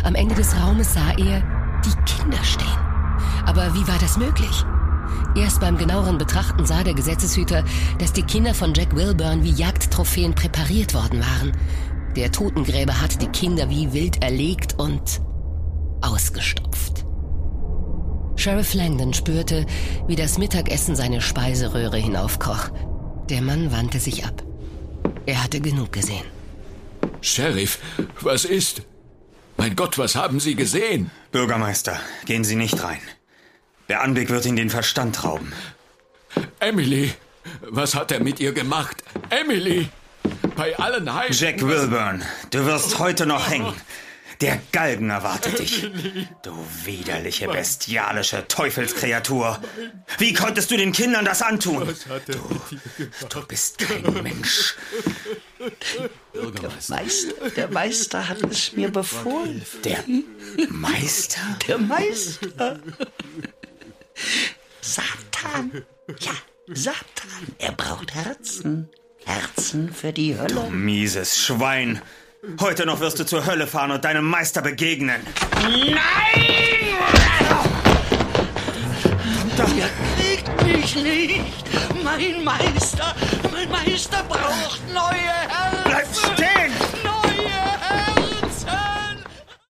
Am Ende des Raumes sah er die Kinder stehen. Aber wie war das möglich? Erst beim genaueren Betrachten sah der Gesetzeshüter, dass die Kinder von Jack Wilburn wie Jagdtrophäen präpariert worden waren. Der Totengräber hatte die Kinder wie wild erlegt und ausgestopft. Sheriff Langdon spürte, wie das Mittagessen seine Speiseröhre hinaufkroch. Der Mann wandte sich ab. Er hatte genug gesehen. Sheriff, was ist? Mein Gott, was haben Sie gesehen? Bürgermeister, gehen Sie nicht rein. Der Anblick wird Ihnen den Verstand rauben. Emily, was hat er mit ihr gemacht? Emily! Bei allen Heiligen... Jack Wilburn, du wirst heute noch hängen. Der Galgen erwartet dich. Du widerliche, bestialische Teufelskreatur. Wie konntest du den Kindern das antun? Du bist kein Mensch. Der Meister hat es mir befohlen. Der Meister? Der Meister. Satan. Ja, Satan. Er braucht Herzen. Herzen für die Hölle. Du mieses Schwein. Heute noch wirst du zur Hölle fahren und deinem Meister begegnen. Nein! Ihr kriegt mich nicht. Mein Meister braucht neue Herzen. Bleib stehen!